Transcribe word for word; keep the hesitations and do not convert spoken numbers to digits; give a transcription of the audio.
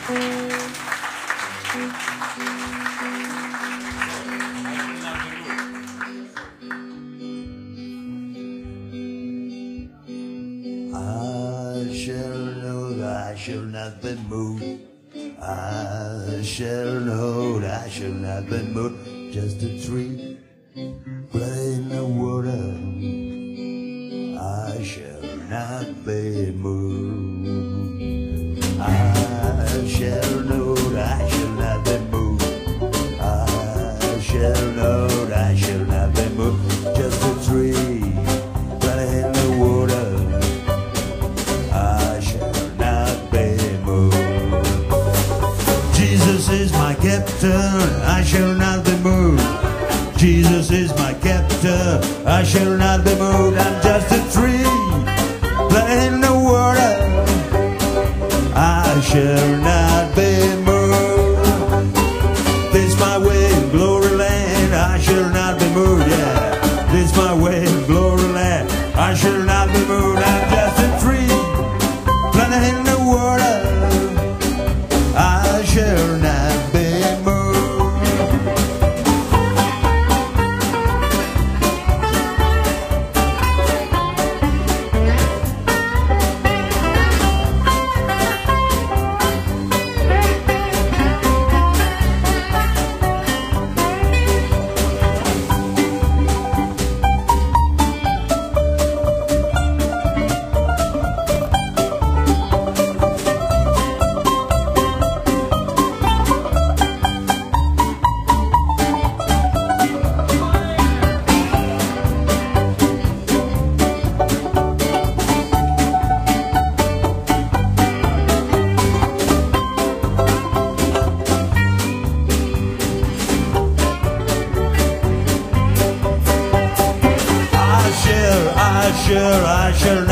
I shall know that I shall not be moved. I shall know that I shall not be moved. Just a tree planted in the water. I shall not be moved. I shall know that I shall not be moved. I shall know that I shall not be moved. Just a tree planted in the water. I shall not be moved. Jesus is my captain, I shall not be moved. Jesus is my captain, I shall not be moved. I'm just a tree planted in the water. I shall not be moved. This my way in glory land, I shall not be moved, yeah. This my way in glory land, I shall not be moved. I'm just a tree planted in the water. I shall not be moved. I shall, I shall